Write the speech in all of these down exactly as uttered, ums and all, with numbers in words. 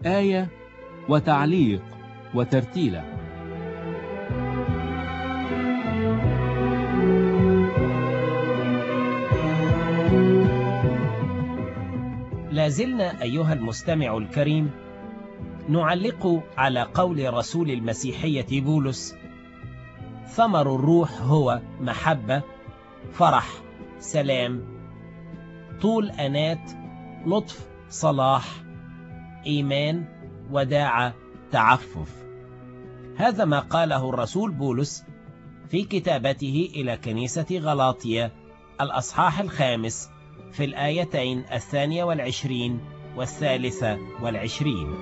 آية وتعليق وترتيلة. لازلنا أيها المستمع الكريم نعلق على قول رسول المسيحية بولس: ثمر الروح هو محبة، فرح، سلام، طول أنات، لطف، صلاح، إيمان، وداعة، تعفف. هذا ما قاله الرسول بولس في كتابته إلى كنيسة غلاطيا الأصحاح الخامس في الآيتين الثانية والعشرين والثالثة والعشرين.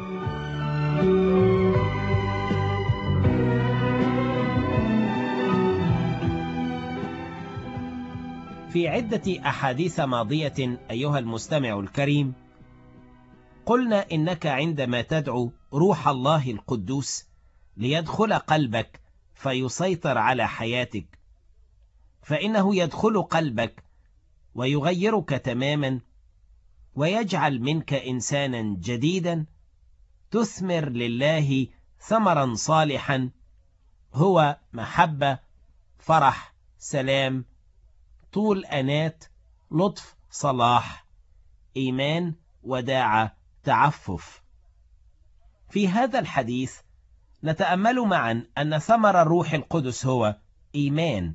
في عدة أحاديث ماضية أيها المستمع الكريم قلنا إنك عندما تدعو روح الله القدوس ليدخل قلبك فيسيطر على حياتك، فإنه يدخل قلبك ويغيرك تماما ويجعل منك إنسانا جديدا تثمر لله ثمرا صالحا هو محبة، فرح، سلام، طول أنات، لطف، صلاح، إيمان، وداعة، تعفف. في هذا الحديث نتأمل معا أن ثمر الروح القدس هو إيمان،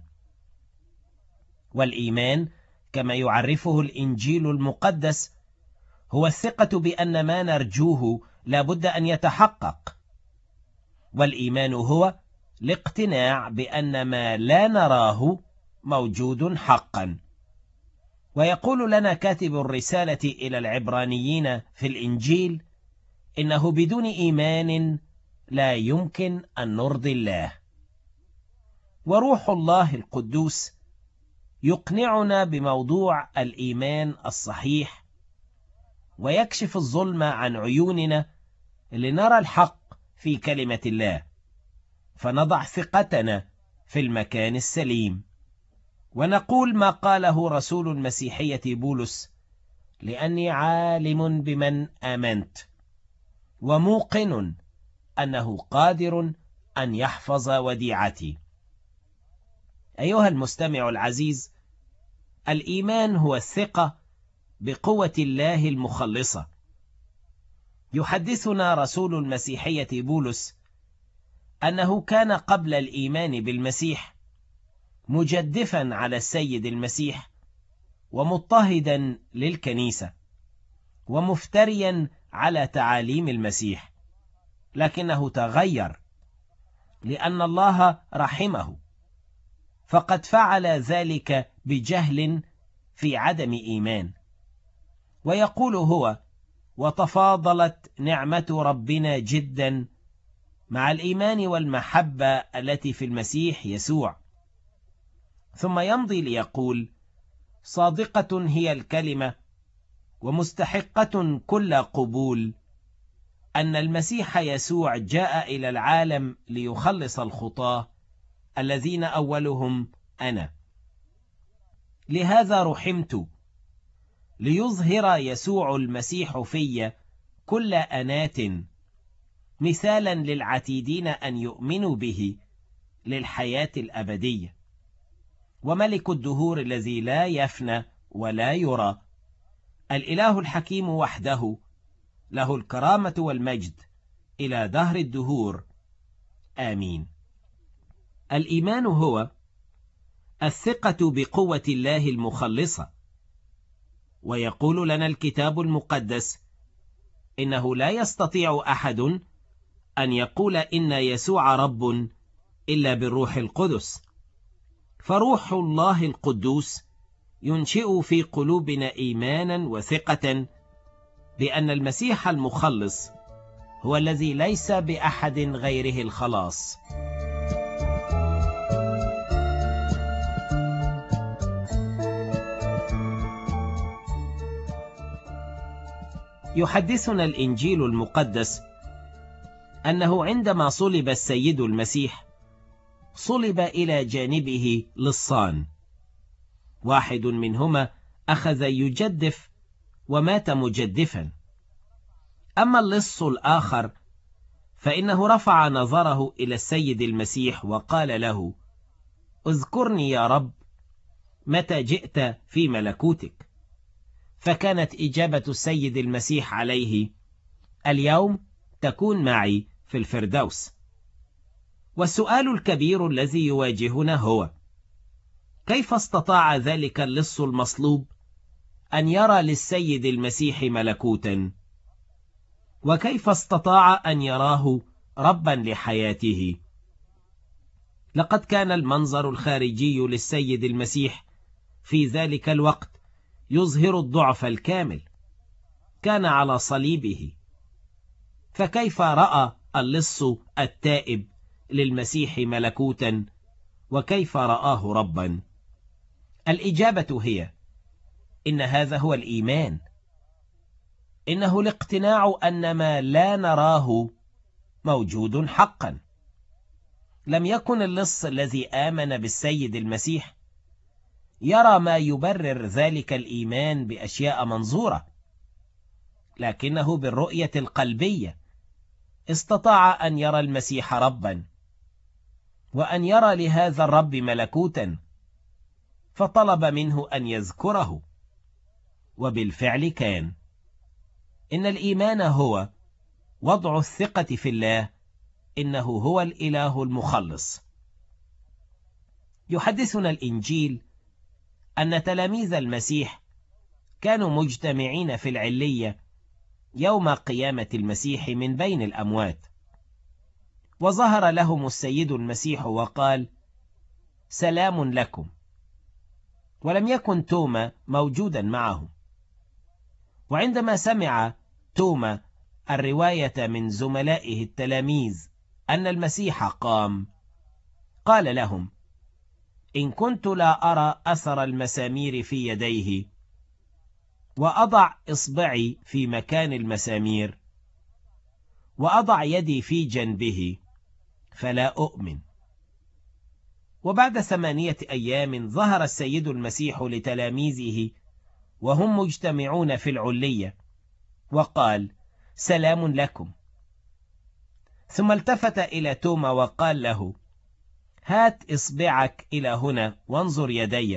والإيمان كما يعرفه الإنجيل المقدس هو الثقة بأن ما نرجوه لابد أن يتحقق، والإيمان هو الاقتناع بأن ما لا نراه موجود حقا. ويقول لنا كاتب الرسالة إلى العبرانيين في الإنجيل إنه بدون إيمان لا يمكن أن نرضي الله. وروح الله القدوس يقنعنا بموضوع الإيمان الصحيح ويكشف الظلم عن عيوننا لنرى الحق في كلمة الله، فنضع ثقتنا في المكان السليم ونقول ما قاله رسول المسيحية بولس: لأني عالم بمن آمنت وموقن أنه قادر أن يحفظ وديعتي. أيها المستمع العزيز، الإيمان هو الثقة بقوة الله المخلصة. يحدثنا رسول المسيحية بولس أنه كان قبل الإيمان بالمسيح مجدفا على السيد المسيح ومضطهدا للكنيسة ومفتريا على تعاليم المسيح، لكنه تغير لأن الله رحمه، فقد فعل ذلك بجهل في عدم إيمان. ويقول هو: وتفاضلت نعمة ربنا جدا مع الإيمان والمحبة التي في المسيح يسوع. ثم يمضي ليقول: صادقة هي الكلمة ومستحقة كل قبول أن المسيح يسوع جاء إلى العالم ليخلص الخطاة الذين أولهم أنا. لهذا رحمت، ليظهر يسوع المسيح في كل أنات مثالا للعتيدين أن يؤمنوا به للحياة الأبدية. وملك الدهور الذي لا يفنى ولا يرى، الإله الحكيم وحده، له الكرامة والمجد إلى دهر الدهور، آمين. الإيمان هو الثقة بقوة الله المخلصة. ويقول لنا الكتاب المقدس إنه لا يستطيع أحد أن يقول إن يسوع رب إلا بالروح القدس، فروح الله القدوس ينشئ في قلوبنا إيمانا وثقة بأن المسيح المخلص هو الذي ليس بأحد غيره الخلاص. يحدثنا الإنجيل المقدس أنه عندما صلب السيد المسيح صلب إلى جانبه لصان، واحد منهما أخذ يجدف ومات مجدفا، أما اللص الآخر فإنه رفع نظره إلى السيد المسيح وقال له: اذكرني يا رب متى جئت في ملكوتك. فكانت إجابة السيد المسيح عليه: اليوم تكون معي في الفردوس. والسؤال الكبير الذي يواجهنا هو: كيف استطاع ذلك اللص المصلوب أن يرى للسيد المسيح ملكوتا؟ وكيف استطاع أن يراه ربا لحياته؟ لقد كان المنظر الخارجي للسيد المسيح في ذلك الوقت يظهر الضعف الكامل. كان على صليبه، فكيف رأى اللص التائب للمسيح ملكوتا، وكيف رآه ربا؟ الإجابة هي: إن هذا هو الإيمان. إنه الاقتناع أن ما لا نراه موجود حقا. لم يكن اللص الذي آمن بالسيد المسيح يرى ما يبرر ذلك الإيمان بأشياء منظورة، لكنه بالرؤية القلبية استطاع أن يرى المسيح ربا، وأن يرى لهذا الرب ملكوتا، فطلب منه أن يذكره، وبالفعل كان. إن الإيمان هو وضع الثقة في الله إنه هو الإله المخلص. يحدثنا الإنجيل أن تلاميذ المسيح كانوا مجتمعين في العلية يوم قيامة المسيح من بين الأموات، وظهر لهم السيد المسيح وقال: سلام لكم. ولم يكن توما موجودا معهم. وعندما سمع توما الرواية من زملائه التلاميذ أن المسيح قام، قال لهم: إن كنت لا أرى أثر المسامير في يديه، وأضع إصبعي في مكان المسامير، وأضع يدي في جنبه، فلا أؤمن. وبعد ثمانية أيام ظهر السيد المسيح لتلاميذه وهم مجتمعون في العلية، وقال: سلام لكم. ثم التفت إلى توما وقال له: هات إصبعك إلى هنا وانظر يدي،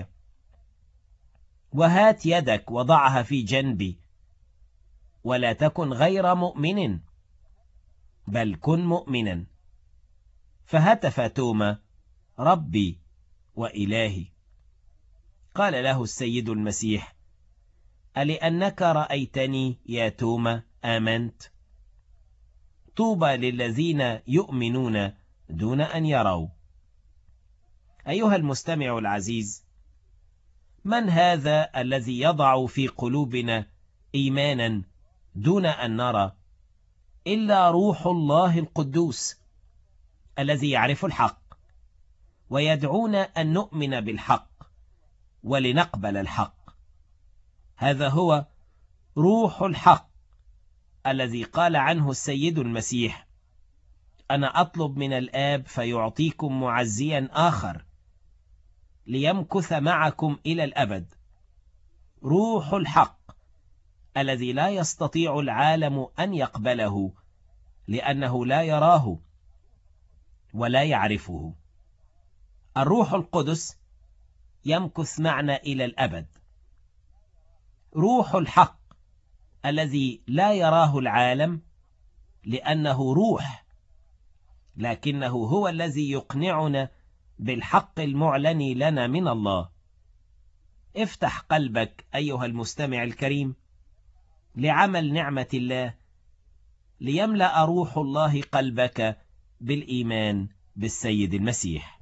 وهات يدك وضعها في جنبي، ولا تكن غير مؤمن بل كن مؤمنا. فهتف توما: ربي وإلهي. قال له السيد المسيح: ألأنك رأيتني يا توما آمنت؟ طوبى للذين يؤمنون دون أن يروا. أيها المستمع العزيز، من هذا الذي يضع في قلوبنا إيمانا دون أن نرى إلا روح الله القدوس الذي يعرف الحق ويدعونا أن نؤمن بالحق ولنقبل الحق. هذا هو روح الحق الذي قال عنه السيد المسيح: أنا أطلب من الآب فيعطيكم معزيا آخر ليمكث معكم إلى الأبد، روح الحق الذي لا يستطيع العالم أن يقبله لأنه لا يراه ولا يعرفه. الروح القدس يمكث معنا إلى الأبد. روح الحق الذي لا يراه العالم لأنه روح، لكنه هو الذي يقنعنا بالحق المعلن لنا من الله. افتح قلبك أيها المستمع الكريم لعمل نعمة الله، ليملأ روح الله قلبك بالإيمان بالسيد المسيح.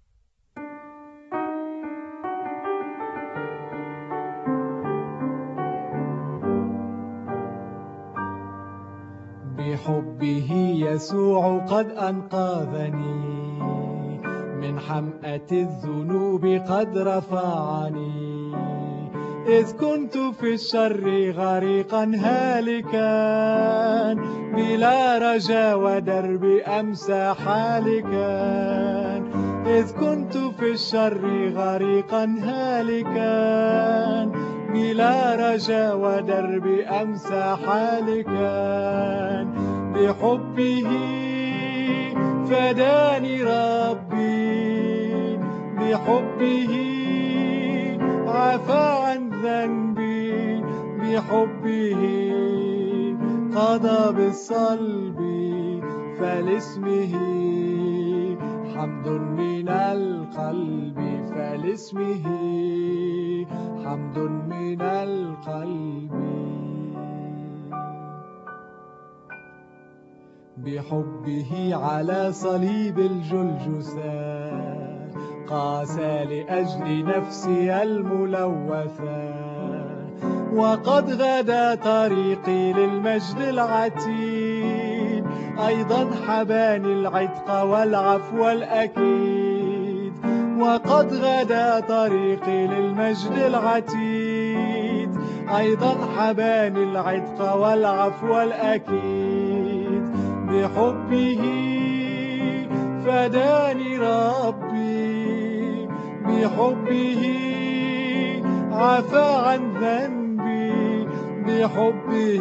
بحبه يسوع قد أنقذني، من حمأة الذنوب قد رفعني. إذ كنت في الشر غريقا هالكا، بلا رجا ودرب أمسى حالكا. إذ كنت في الشر غريقا هالكا، بلا بلا رجا ودرب أمسى حالكا، بحبه فداني ربي، بحبه عفى عن ذنبي، بحبه قضى بالصلب، فلاسمه حمد من القلب، فلاسمه حمد من القلب. بحبه على صليب الجلجثة قاسى لأجل نفسي الملوثة، وقد غدا طريقي للمجد العتيد، أيضا حباني العتق والعفو الأكيد، وقد غدا طريقي للمجد العتيد، أيضا حباني العتق والعفو الأكيد، بحبه فداني ربي، بحبه عفى عن ذنبي، بحبه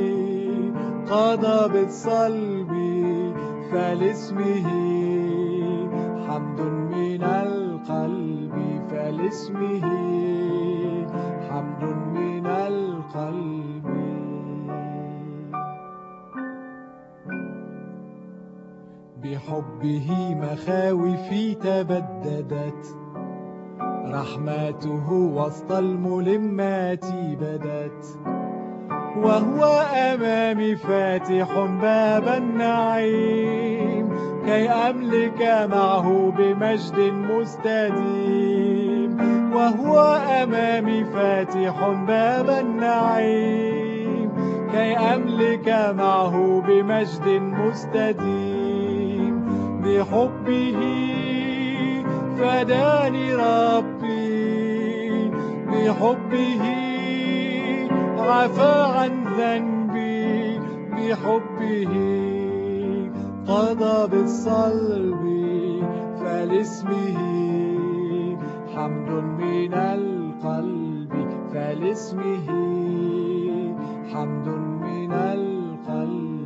قضى بالصلب، فلاسمه حمد من القلب، فلاسمه حمد من القلب. بحبه مخاوفي تبددت، رحمته وسط الملمات بدت، وهو أمامي فاتح باب النعيم، كي أملك معه بمجد مستديم، وهو أمامي فاتح باب النعيم، كي أملك معه بمجد مستديم، بحبه فداني ربي، بحبه عفى عن ذنبي، بحبه قضى بالصلب، فلاسمه حمد من القلب، فلاسمه حمد من القلب.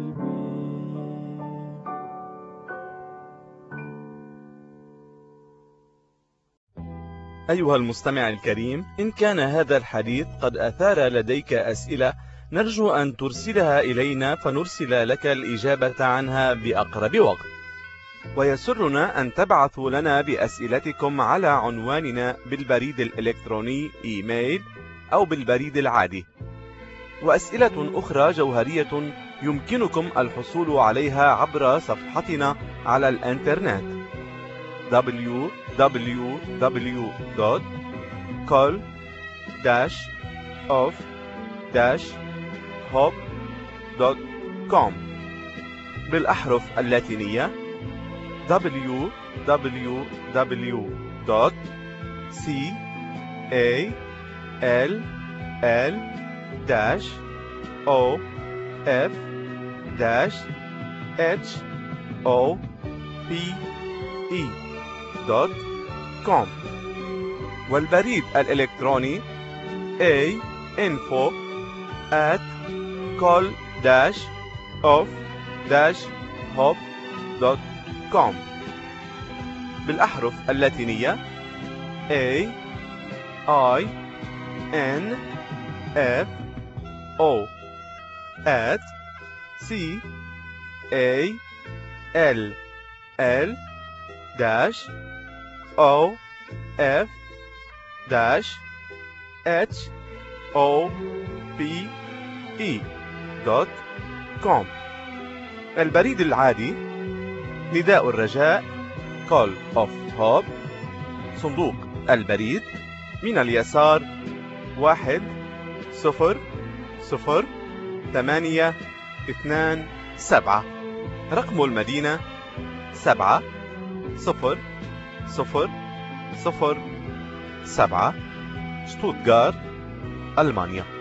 أيها المستمع الكريم، إن كان هذا الحديث قد أثار لديك أسئلة، نرجو أن ترسلها إلينا فنرسل لك الإجابة عنها بأقرب وقت. ويسرنا أن تبعثوا لنا بأسئلتكم على عنواننا بالبريد الإلكتروني إيميل أو بالبريد العادي. وأسئلة أخرى جوهرية يمكنكم الحصول عليها عبر صفحتنا على الإنترنت دبليو دبليو دبليو دوت كول داش اوف داش هوب دوت كوم بالأحرف اللاتينية دبليو دبليو دبليو دوت سي إيه إل إل داش أو إف داش إتش أو بي إي دوت كوم، والبريد الإلكتروني a info at call dash of dash hop دوت كوم بالأحرف اللاتينية A I N F O at C A L L dash O F dash H O P E دوت كوم. البريد العادي نداء الرجاء Call of Hope، صندوق البريد من اليسار واحد صفر صفر ثمانية اثنان سبعة، رقم المدينة سبعة صفر صفر صفر سبعة، شتوتغارت، ألمانيا.